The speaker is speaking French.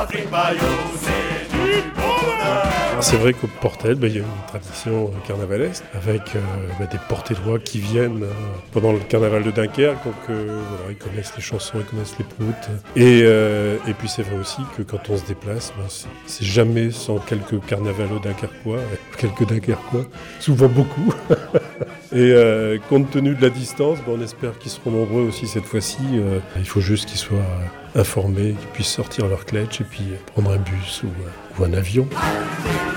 C'est vrai qu'au Portel, il y a une tradition carnavalesque avec des portellois qui viennent pendant le carnaval de Dunkerque. Donc ils connaissent les chansons, ils connaissent les proutes. Et puis c'est vrai aussi que quand on se déplace, c'est jamais sans quelques carnavalos dunkerquois, quelques Dunkerquois, souvent beaucoup. Et compte tenu de la distance, on espère qu'ils seront nombreux aussi cette fois-ci. Il faut juste qu'ils soient informés, qu'ils puissent sortir leur cletch et puis prendre un bus ou un avion.